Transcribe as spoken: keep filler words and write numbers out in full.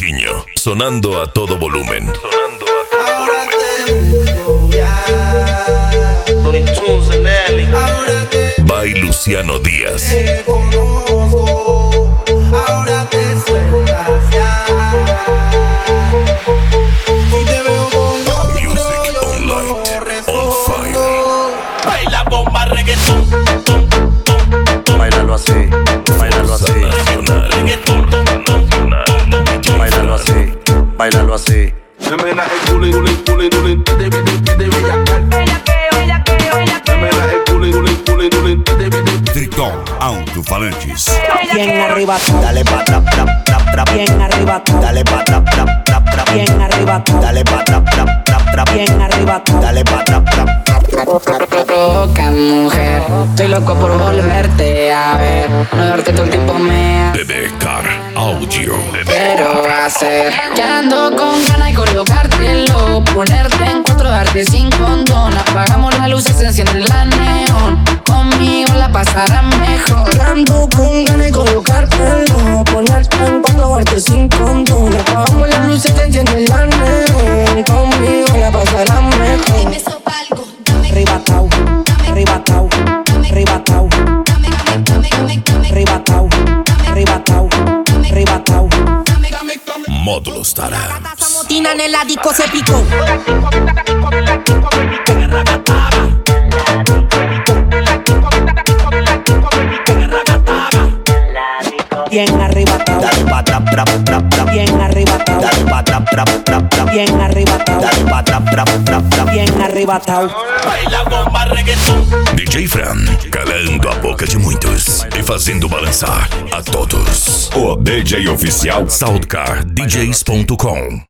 Coutinho, sonando a todo volumen. Sonando a todo Ahora volumen. By Luciano Díaz. te conozco, ahora te sueltas ya. Y te veo con otro, Music yo on no light, respondo. on fire. Baila bomba reggaetón, tum, tum, tum. Bailalo así, bailalo así, Nacional. Reggaetón, tum, tum, tum. bailalo así, bailalo así. Dámela el culín, culín, culín, culín, de de de bellacar. Dámela el culín, culín, culín, culín, de de Triton Alto-Falantes. Bien arriba, Dale pa' trap, trap, trap, trap. bien arriba, Dale pa' trap, trap, trap, trap. bien arriba, Dale pa' trap, trap, trap, trap. bien arriba, Dale pa' trap, trap, trap, trap. Provoca, mujer, estoy loco por volverte a ver. No darte todo el tiempo me D D Car Audio. quiero hacer. Ya ando con ganas de colocártelo, ponerte en cuatro, darte sin condón. Apagamos las luces, se enciende la neón. Conmigo la pasará mejor. Ando con ganas de colocártelo, ponerte en cuatro, darte sin condón. Apagamos las luces, se enciende la neón. Conmigo la pasará mejor. arrebatao, arrebatao, arrebatao, arrebatao, arrebatao, arrebatao. Módulo Stara. Tina nella disco se picó. Bien arrebatao, Dale pa' trap, trap, trap, trap. bien arrebatao, Dale pa' trap, trap, trap, trap. bien arrebatao, Dale pa' trap, trap, trap, trap. bien arrebatao. Baila bomba reggaetón. D J Fran, calando a boca de muitos e fazendo balançar a todos. O D J oficial Soundcar D Js ponto com.